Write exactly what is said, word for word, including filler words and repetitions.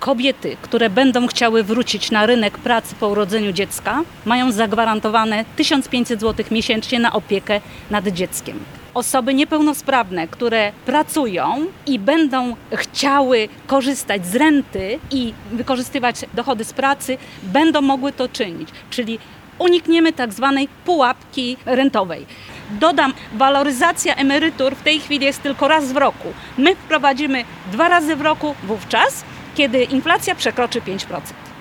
kobiety, które będą chciały wrócić na rynek pracy po urodzeniu dziecka, mają zagwarantowane tysiąc pięćset złotych miesięcznie na opiekę nad dzieckiem. Osoby niepełnosprawne, które pracują i będą chciały korzystać z renty i wykorzystywać dochody z pracy, będą mogły to czynić, czyli unikniemy tak zwanej pułapki rentowej. Dodam, waloryzacja emerytur w tej chwili jest tylko raz w roku. My wprowadzimy dwa razy w roku wówczas, kiedy inflacja przekroczy pięć procent.